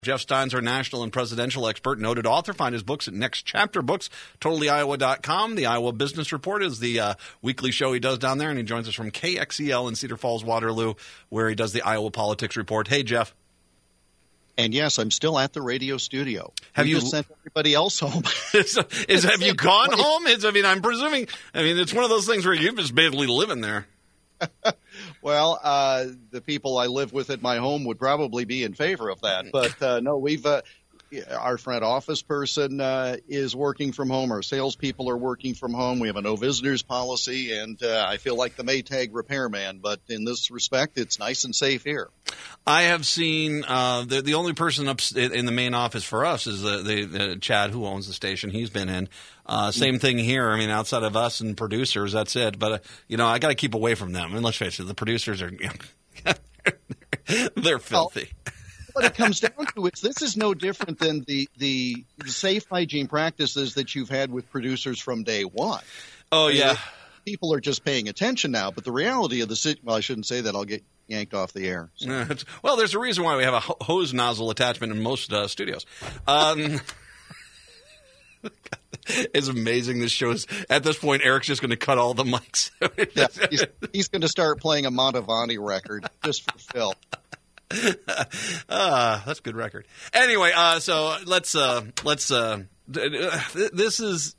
Jeff Stein's our national and presidential expert, noted author. Find his books at Next Chapter Books, TotallyIowa.com. The Iowa Business Report is the weekly show he does down there, and he joins us from KXEL in Cedar Falls, Waterloo, where he does the Iowa Politics Report. Hey, Jeff. And yes, I'm still at the radio studio. Have you just sent everybody else home? Have you gone home? I'm presuming. It's one of those things where you're just basically living there. Well, the people I live with at my home would probably be in favor of that. But no, our front office person is working from home. Our salespeople are working from home. We have a no visitors policy, and I feel like the Maytag repairman. But in this respect, it's nice and safe here. I have seen the only person up in the main office for us is the Chad, who owns the station. He's been in. Same thing here. Outside of us and producers, that's it. But I got to keep away from them. Let's face it, the producers are they're filthy. What it comes down to is this is no different than the safe hygiene practices that you've had with producers from day one. Oh, yeah. People are just paying attention now, but the reality of well, I shouldn't say that. I'll get yanked off the air. So. Well, there's a reason why we have a hose nozzle attachment in most studios. It's amazing. This show is, at this point, Eric's just going to cut all the mics. Yeah, he's going to start playing a Montavani record just for Phil. That's a good record. Anyway, so let's this is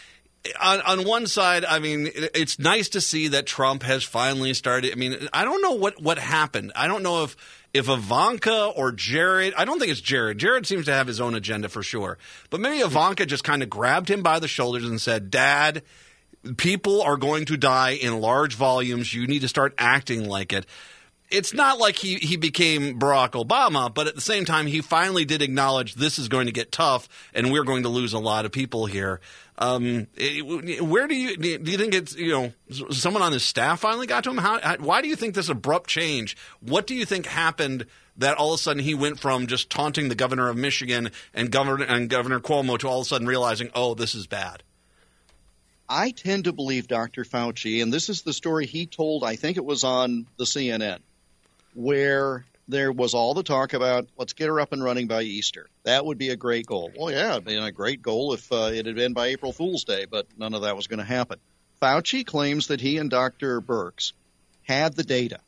on one side. It's nice to see that Trump has finally started. I don't know what happened. I don't know if Ivanka or Jared, I don't think it's Jared. Jared seems to have his own agenda for sure. But maybe Ivanka just kind of grabbed him by the shoulders and said, Dad, people are going to die in large volumes. You need to start acting like it. It's not like he became Barack Obama, but at the same time, he finally did acknowledge this is going to get tough and we're going to lose a lot of people here. Where do you think it's, someone on his staff finally got to him? Why do you think this abrupt change? What do you think happened that all of a sudden he went from just taunting the governor of Michigan and Governor Cuomo to all of a sudden realizing, oh, this is bad? I tend to believe Dr. Fauci, and this is the story he told, I think it was on the CNN, where there was all the talk about let's get her up and running by Easter. That would be a great goal. Well, yeah, it would be a great goal if it had been by April Fool's Day, but none of that was going to happen. Fauci claims that he and Dr. Birx had the data,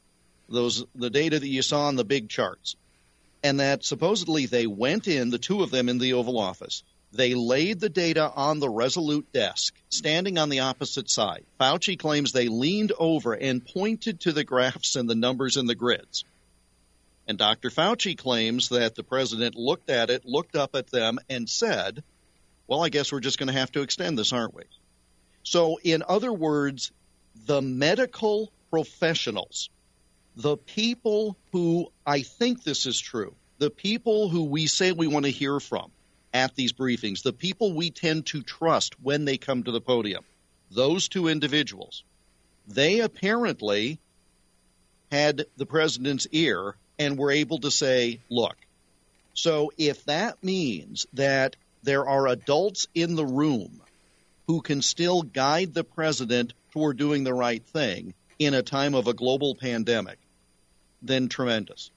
the data that you saw on the big charts, and that supposedly they went in, the two of them in the Oval Office, they laid the data on the Resolute desk, standing on the opposite side. Fauci claims they leaned over and pointed to the graphs and the numbers and the grids. And Dr. Fauci claims that the president looked at it, looked up at them, and said, well, I guess we're just going to have to extend this, aren't we? So, in other words, the medical professionals, the people who, I think this is true, the people who we say we want to hear from, at these briefings, the people we tend to trust when they come to the podium, those two individuals, they apparently had the president's ear and were able to say, look, so if that means that there are adults in the room who can still guide the president toward doing the right thing in a time of a global pandemic, then tremendous.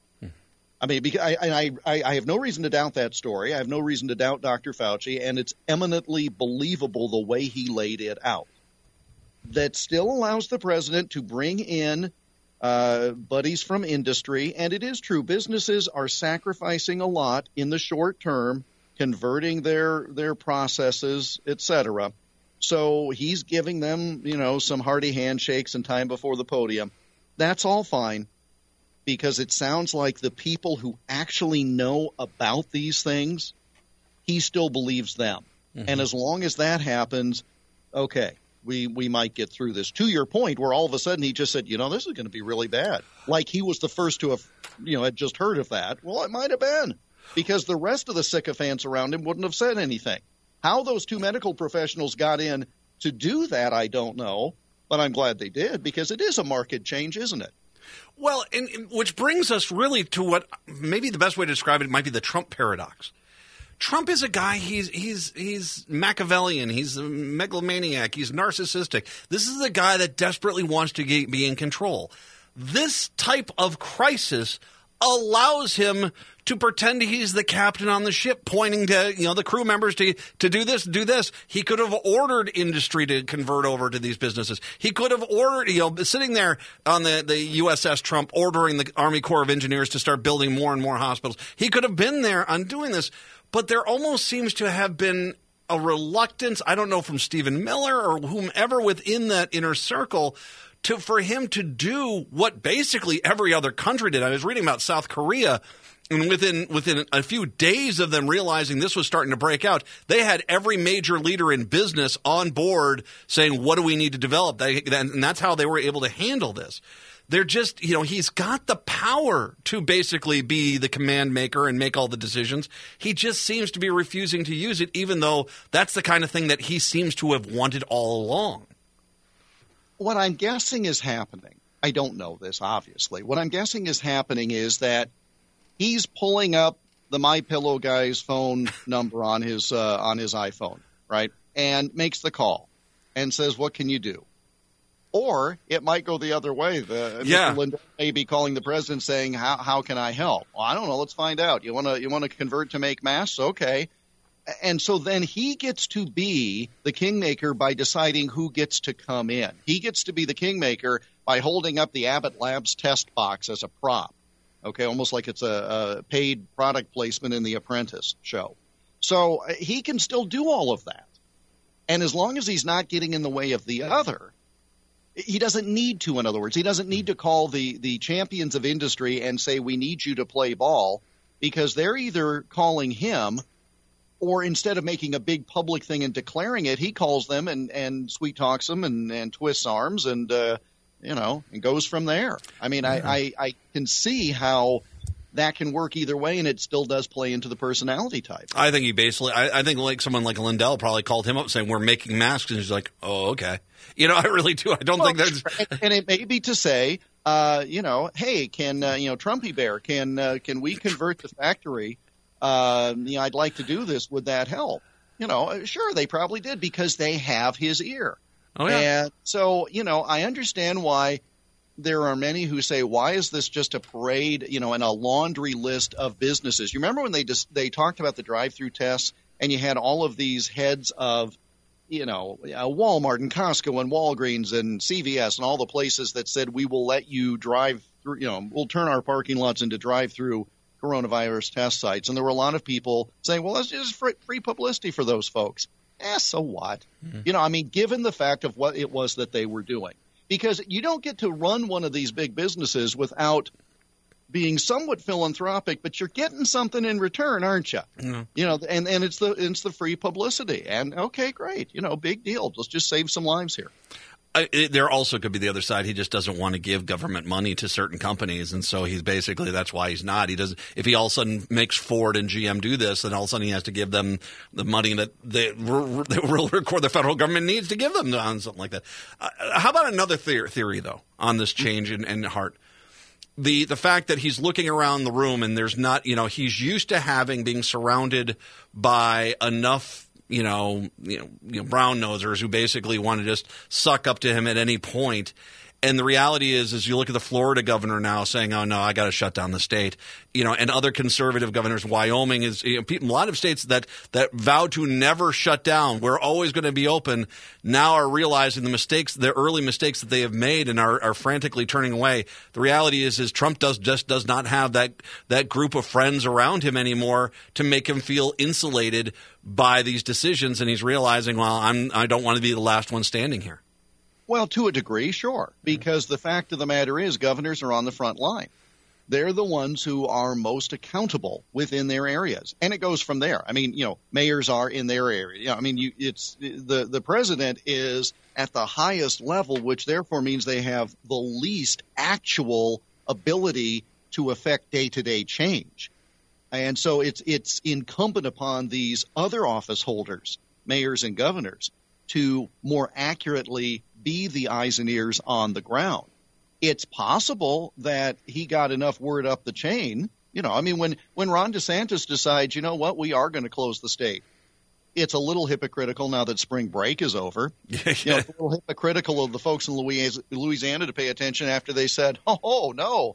I have no reason to doubt that story. I have no reason to doubt Dr. Fauci, and it's eminently believable the way he laid it out. That still allows the president to bring in buddies from industry, and it is true, businesses are sacrificing a lot in the short term, converting their processes, etc. So he's giving them, some hearty handshakes and time before the podium. That's all fine. Because it sounds like the people who actually know about these things, he still believes them. Mm-hmm. And as long as that happens, okay, we might get through this. To your point, where all of a sudden he just said, this is going to be really bad. Like he was the first to have, had just heard of that. Well, it might have been. Because the rest of the sycophants around him wouldn't have said anything. How those two medical professionals got in to do that, I don't know. But I'm glad they did, because it is a market change, isn't it? Well, which brings us really to what maybe the best way to describe it might be the Trump paradox. Trump is a guy, he's Machiavellian, he's a megalomaniac, he's narcissistic. This is a guy that desperately wants to be in control. This type of crisis allows him to pretend he's the captain on the ship, pointing to the crew members to do this, do this. He could have ordered industry to convert over to these businesses. He could have ordered, sitting there on the USS Trump, ordering the Army Corps of Engineers to start building more and more hospitals. He could have been there on doing this, but there almost seems to have been a reluctance, I don't know, from Stephen Miller or whomever within that inner circle, for him to do what basically every other country did. I was reading about South Korea, and within a few days of them realizing this was starting to break out, they had every major leader in business on board saying, what do we need to develop? And that's how they were able to handle this. They're just, he's got the power to basically be the command maker and make all the decisions. He just seems to be refusing to use it, even though that's the kind of thing that he seems to have wanted all along. What I'm guessing is happening, I don't know this, obviously. What I'm guessing is happening is that he's pulling up the MyPillow guy's phone number on his iPhone, right, and makes the call and says, what can you do? Or it might go the other way. Mr. Lindell may be calling the president saying, how can I help? Well, I don't know. Let's find out. You want to convert to make masks? Okay. And so then he gets to be the kingmaker by deciding who gets to come in. He gets to be the kingmaker by holding up the Abbott Labs test box as a prop. Okay, almost like it's a paid product placement in The Apprentice show. So he can still do all of that. And as long as he's not getting in the way of the other, he doesn't need to, in other words. He doesn't need to call the champions of industry and say, we need you to play ball, because they're either calling him, or instead of making a big public thing and declaring it, he calls them and sweet talks them and twists arms and goes from there. I mean, I can see how that can work either way, and it still does play into the personality type. I think he basically, I think like someone like Lindell probably called him up saying, we're making masks, and he's like, oh, okay. I really do. I don't think there's... And it may be to say, hey, can, Trumpy Bear, can we convert the factory? I'd like to do this. Would that help? Sure, they probably did, because they have his ear. Oh, yeah. And so, I understand why there are many who say, why is this just a parade, and a laundry list of businesses? You remember when they talked about the drive-through tests, and you had all of these heads of, Walmart and Costco and Walgreens and CVS and all the places that said, we will let you drive through, we'll turn our parking lots into drive-through coronavirus test sites. And there were a lot of people saying, well, that's just free publicity for those folks. So what? Mm-hmm. Given the fact of what it was that they were doing. Because you don't get to run one of these big businesses without being somewhat philanthropic, but you're getting something in return, aren't you? Mm-hmm. And it's the free publicity. And okay, great. Big deal. Let's just save some lives here. There also could be the other side. He just doesn't want to give government money to certain companies, and so he's basically, that's why he's not. He doesn't. If he all of a sudden makes Ford and GM do this, then all of a sudden he has to give them the money that the federal government needs to give them on something like that. How about another theory though on this change in heart? The fact that he's looking around the room and there's not, he's used to being surrounded by enough brown nosers who basically want to just suck up to him at any point. And the reality is you look at the Florida governor now saying, oh, no, I got to shut down the state, and other conservative governors. Wyoming is a lot of states that vowed to never shut down. We're always going to be open. Now are realizing the early mistakes that they have made and are frantically turning away. The reality is Trump does not have that group of friends around him anymore to make him feel insulated by these decisions. And he's realizing, well, I don't want to be the last one standing here. Well, to a degree, sure, because the fact of the matter is governors are on the front line. They're the ones who are most accountable within their areas, and it goes from there. Mayors are in their area. It's the president is at the highest level, which therefore means they have the least actual ability to affect day-to-day change. And so it's incumbent upon these other office holders, mayors and governors, to more accurately be the eyes and ears on the ground. It's possible that he got enough word up the chain. When Ron DeSantis decides, we are going to close the state. It's a little hypocritical now that spring break is over. It's a little hypocritical of the folks in Louisiana to pay attention after they said, oh no,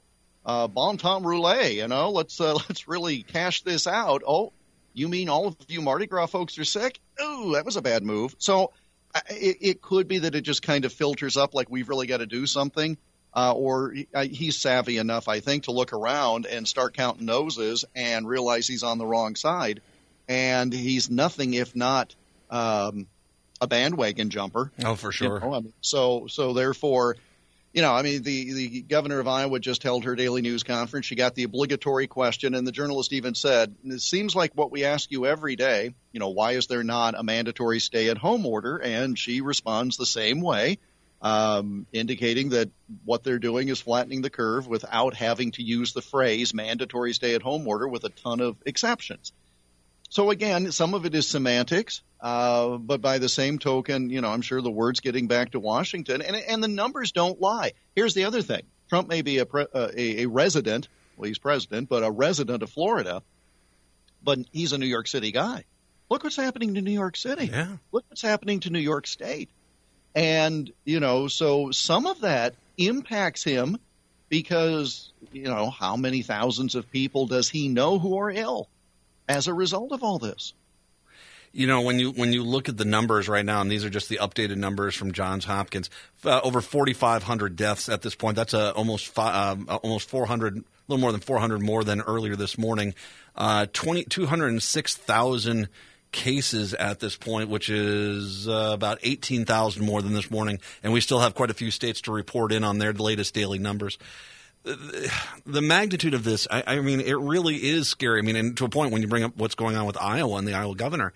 bon temps roulette, let's really cash this out. Oh, you mean all of you Mardi Gras folks are sick? Ooh, that was a bad move. So it could be that it just kind of filters up like we've really got to do something. Or he's savvy enough, I think, to look around and start counting noses and realize he's on the wrong side. And he's nothing if not a bandwagon jumper. Oh, for sure. So therefore, the governor of Iowa just held her daily news conference. She got the obligatory question, and the journalist even said, it seems like what we ask you every day, why is there not a mandatory stay-at-home order? And she responds the same way. Indicating that what they're doing is flattening the curve without having to use the phrase mandatory stay-at-home order with a ton of exceptions. So again, some of it is semantics, but by the same token, I'm sure the word's getting back to Washington, and the numbers don't lie. Here's the other thing. Trump may be a resident, well, he's president, but a resident of Florida, but he's a New York City guy. Look what's happening to New York City. Yeah. Look what's happening to New York State. And, so some of that impacts him because, how many thousands of people does he know who are ill as a result of all this? When you look at the numbers right now, and these are just the updated numbers from Johns Hopkins, over 4,500 deaths at this point. That's almost 400, a little more than 400 more than earlier this morning. 206,000 cases at this point, which is about 18,000 more than this morning, and we still have quite a few states to report in on their latest daily numbers. The magnitude of this, I mean, it really is scary. I mean, and to a point when you bring up what's going on with Iowa and the Iowa governor,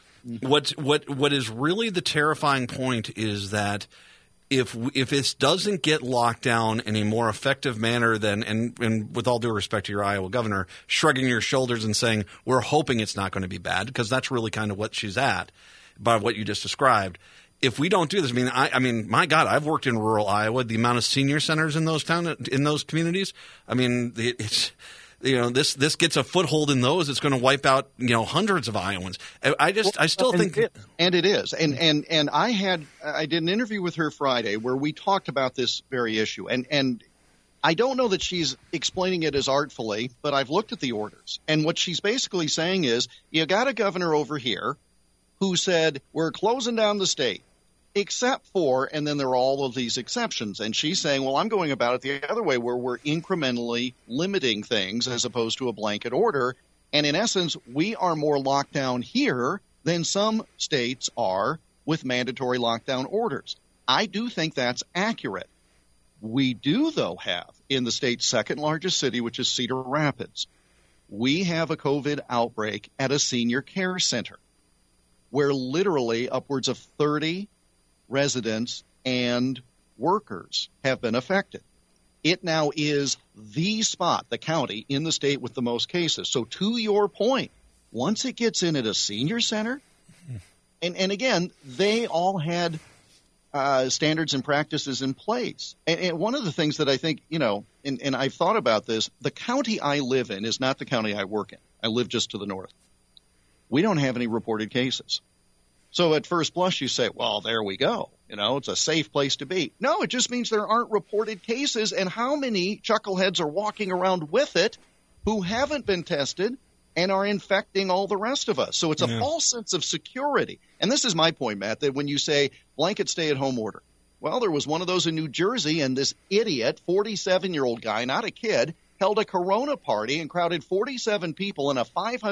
what is really the terrifying point is that if this doesn't get locked down in a more effective manner than, and with all due respect to your Iowa governor, shrugging your shoulders and saying, we're hoping it's not going to be bad, because that's really kind of what she's at by what you just described. If we don't do this, I mean, my God, I've worked in rural Iowa. The amount of senior centers in those communities, I mean, it's this gets a foothold in those. It's going to wipe out hundreds of Iowans. I still think, and it is. And I did an interview with her Friday where we talked about this very issue. And I don't know that she's explaining it as artfully, but I've looked at the orders. And what she's basically saying is, you got a governor over here who said, we're closing down the state, except for, and then there are all of these exceptions. And she's saying, well, I'm going about it the other way, where we're incrementally limiting things as opposed to a blanket order. And in essence, we are more locked down here than some states are with mandatory lockdown orders. I do think that's accurate. We do, though, have in the state's second largest city, which is Cedar Rapids, we have a COVID outbreak at a senior care center where literally upwards of 30 residents and workers have been affected. It now is the spot, the county in the state with the most cases. So to your point, once it gets in at a senior center, and again, they all had standards and practices in place. And one of the things that I think, and I've thought about this, the county I live in is not the county I work in. I live just to the north. We don't have any reported cases. So at first blush, you say, well, there we go. It's a safe place to be. No, it just means there aren't reported cases. And how many chuckleheads are walking around with it who haven't been tested and are infecting all the rest of us? So it's a false sense of security. And this is my point, Matt, that when you say blanket stay-at-home order, well, there was one of those in New Jersey, and this idiot, 47-year-old guy, not a kid, held a Corona party and crowded 47 people in a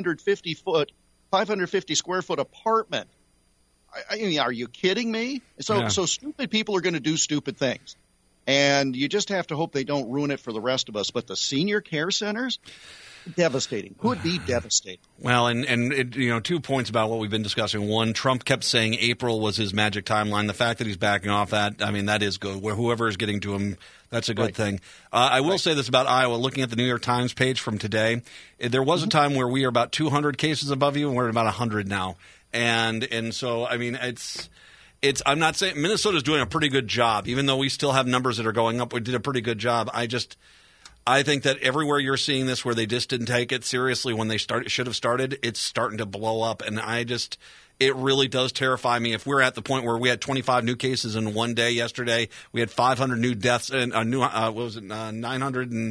550 square foot apartment. I mean, are you kidding me? So stupid people are going to do stupid things. And you just have to hope they don't ruin it for the rest of us. But the senior care centers, devastating. Could be devastating. Well, and 2 points about what we've been discussing. One, Trump kept saying April was his magic timeline. The fact that he's backing off that, that is good. Where whoever is getting to him, that's a good thing. I will say this about Iowa. Looking at the New York Times page from today, there was a time where we are about 200 cases above you, and we're at about 100 now. And so, I mean, it's I'm not saying Minnesota's doing a pretty good job, even though we still have numbers that are going up. We did a pretty good job. I think that everywhere you're seeing this where they just didn't take it seriously when they should have started, it's starting to blow up. And it really does terrify me. If we're at the point where we had 25 new cases in one day yesterday, we had 500 new deaths and 900 and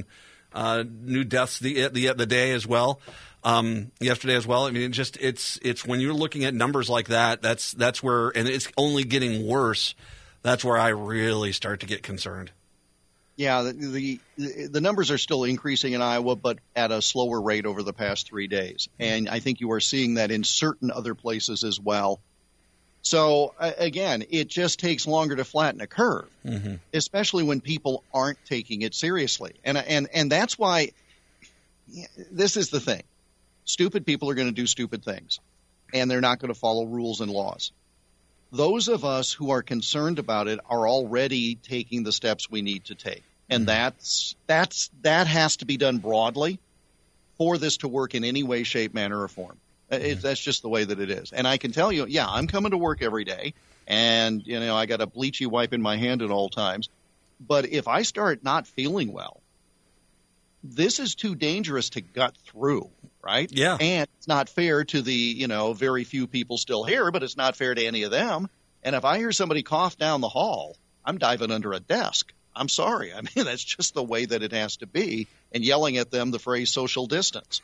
new deaths the day as well. Yesterday as well. I mean, it's when you're looking at numbers like that, that's where, and it's only getting worse. That's where I really start to get concerned. Yeah, the numbers are still increasing in Iowa, but at a slower rate over the past 3 days. And I think you are seeing that in certain other places as well. So, again, it just takes longer to flatten a curve, especially when people aren't taking it seriously. And that's why this is the thing. Stupid people are going to do stupid things, and they're not going to follow rules and laws. Those of us who are concerned about it are already taking the steps we need to take. And that has to be done broadly for this to work in any way, shape, manner, or form. That's just the way that it is. And I can tell you, yeah, I'm coming to work every day, and I got a bleachy wipe in my hand at all times. But if I start not feeling well, this is too dangerous to gut through, right? Yeah. And it's not fair to the, very few people still here, but it's not fair to any of them. And if I hear somebody cough down the hall, I'm diving under a desk. I'm sorry. I mean, that's just the way that it has to be, and yelling at them the phrase social distance.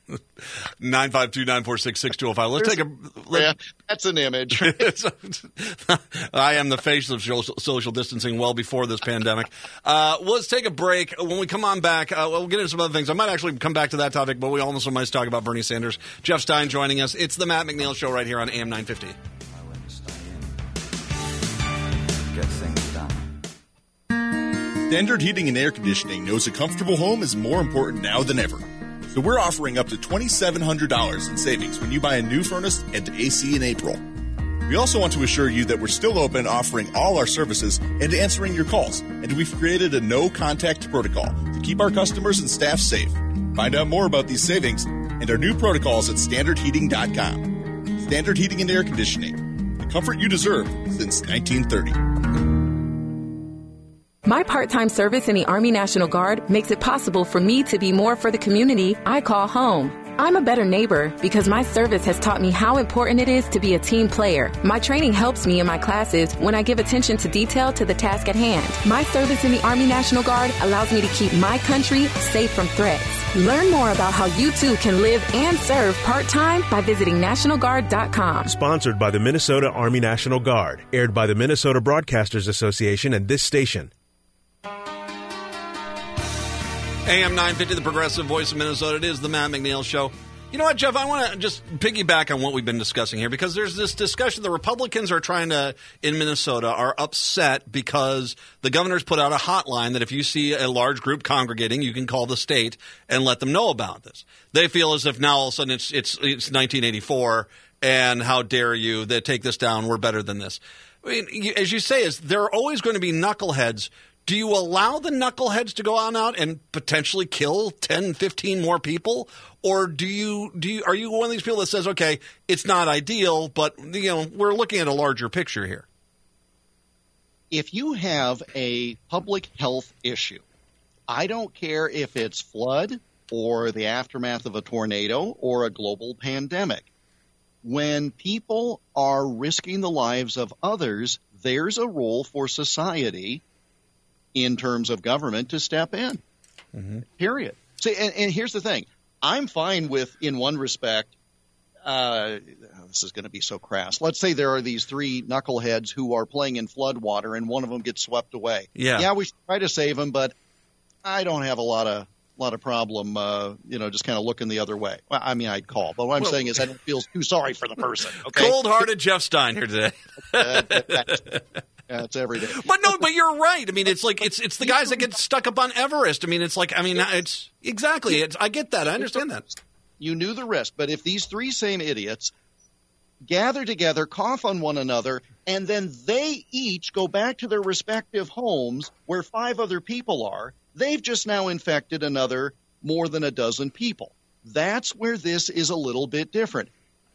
952-946-6205. Let's take a. Yeah, that's an image. I am the face of social distancing well before this pandemic. Let's take a break. When we come on back, we'll get into some other things. I might actually come back to that topic, but we also might talk about Bernie Sanders. Jeff Stein joining us. It's the Matt McNeil Show right here on AM 950. Get things done. Standard Heating and Air Conditioning knows a comfortable home is more important now than ever. So we're offering up to $2,700 in savings when you buy a new furnace and AC in April. We also want to assure you that we're still open, offering all our services and answering your calls. And we've created a no-contact protocol to keep our customers and staff safe. Find out more about these savings and our new protocols at standardheating.com. Standard Heating and Air Conditioning. The comfort you deserve since 1930. My part-time service in the Army National Guard makes it possible for me to be more for the community I call home. I'm a better neighbor because my service has taught me how important it is to be a team player. My training helps me in my classes when I give attention to detail to the task at hand. My service in the Army National Guard allows me to keep my country safe from threats. Learn more about how you too can live and serve part-time by visiting NationalGuard.com. Sponsored by the Minnesota Army National Guard. Aired by the Minnesota Broadcasters Association and this station. AM 950, the progressive voice of Minnesota. It is the Matt McNeil Show. You know what, Jeff? I want to just piggyback on what we've been discussing here, because there's this discussion. The Republicans are trying to, in Minnesota, are upset because the governor's put out a hotline that if you see a large group congregating, you can call the state and let them know about this. They feel as if now all of a sudden it's 1984, and how dare you? They take this down. We're better than this. I mean, as you say, there are always going to be knuckleheads. Do you allow the knuckleheads to go on out and potentially kill 10, 15 more people? Or are you one of these people that says, okay, it's not ideal, but we're looking at a larger picture here? If you have a public health issue, I don't care if it's flood or the aftermath of a tornado or a global pandemic. When people are risking the lives of others, there's a role for society in terms of government to step in, period. See, and here's the thing. I'm fine with, in one respect, this is going to be so crass. Let's say there are these three knuckleheads who are playing in floodwater and one of them gets swept away. Yeah, we should try to save him, but I don't have a lot of problem, just kind of looking the other way. Well, I mean, I'd call, but what I'm saying is I don't feel too sorry for the person. Okay? Cold-hearted Jeff Stein here today. It's every day. But you're right. I mean, it's like it's the guys that get stuck up on Everest. I mean, it's exactly. I get that. I understand that. You knew the risk, but if these three same idiots gather together, cough on one another, and then they each go back to their respective homes where 5 other people are, they've just now infected another more than a dozen people. That's where this is a little bit different.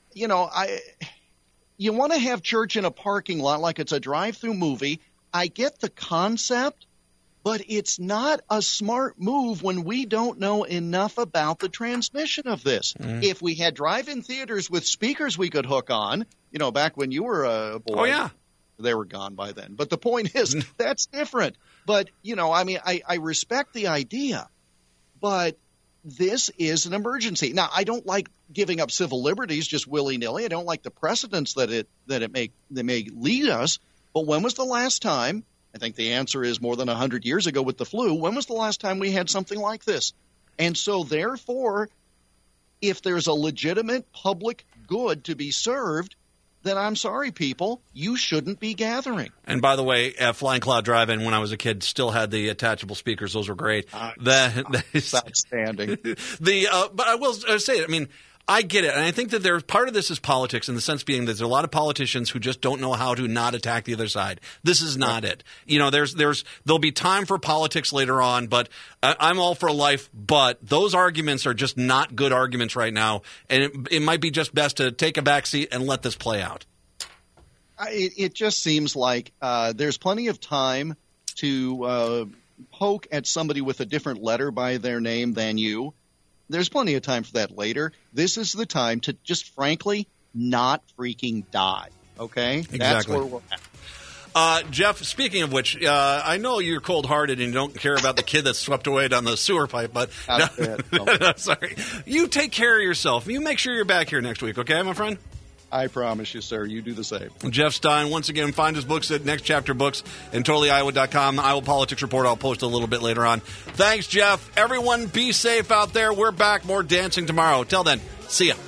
You want to have church in a parking lot like it's a drive-through movie. I get the concept, but it's not a smart move when we don't know enough about the transmission of this. If we had drive-in theaters with speakers we could hook on, back when you were a boy. Oh, yeah. They were gone by then. But the point is, that's different. But, I respect the idea. But this is an emergency. Now, I don't like giving up civil liberties just willy-nilly. I don't like the precedents that may lead us. But when was the last time? I think the answer is more than 100 years ago with the flu. When was the last time we had something like this? And so, therefore, if there's a legitimate public good to be served, then I'm sorry, people, you shouldn't be gathering. And by the way, Flying Cloud Drive-In, when I was a kid, still had the attachable speakers. Those were great. That is outstanding. But I will say it. I mean, I get it, and I think that part of this is politics in the sense being that there's a lot of politicians who just don't know how to not attack the other side. This is not it. You know, there'll be time for politics later on, but I'm all for life. But those arguments are just not good arguments right now, and it might be just best to take a back seat and let this play out. It just seems like there's plenty of time to poke at somebody with a different letter by their name than you. There's plenty of time for that later. This is the time to just, frankly, not freaking die, okay? Exactly. That's where we're at. Jeff, speaking of which, I know you're cold-hearted and you don't care about the kid that's swept away down the sewer pipe, but no, sorry. You take care of yourself. You make sure you're back here next week, okay, my friend? I promise you, sir. You do the same. Jeff Stein, once again, find his books at Next Chapter Books and TotallyIowa.com. The Iowa Politics Report I'll post a little bit later on. Thanks, Jeff. Everyone, be safe out there. We're back. More dancing tomorrow. Till then, see ya.